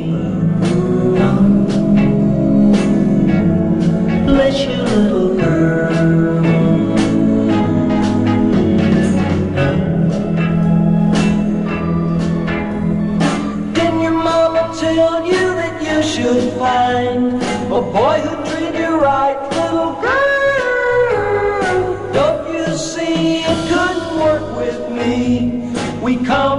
Bless you, little girl. Didn't your mama tell you that you should find a boy who treat you right, little girl? Don't you see it couldn't work with me? We come